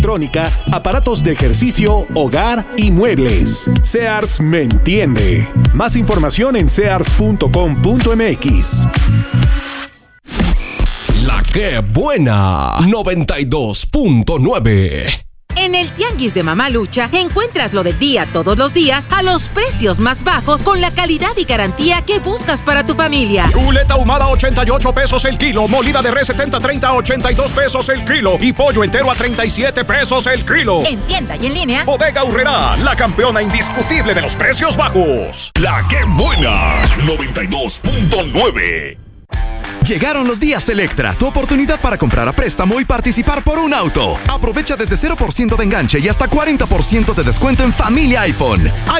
electrónica, aparatos de ejercicio, hogar y muebles. Sears me entiende. Más información en sears.com.mx. La que buena 92.9. En el Tianguis de Mamalucha encuentras lo del día todos los días a los precios más bajos con la calidad y garantía que buscas para tu familia. Chuleta ahumada 88 pesos el kilo, molida de res 70-30 a 82 pesos el kilo y pollo entero a 37 pesos el kilo. En tienda y en línea. Bodega Aurrerá, la campeona indiscutible de los precios bajos. La que buena 92.9. Llegaron los días Electra, tu oportunidad para comprar a préstamo y participar por un auto. Aprovecha desde 0% de enganche y hasta 40% de descuento en familia iPhone.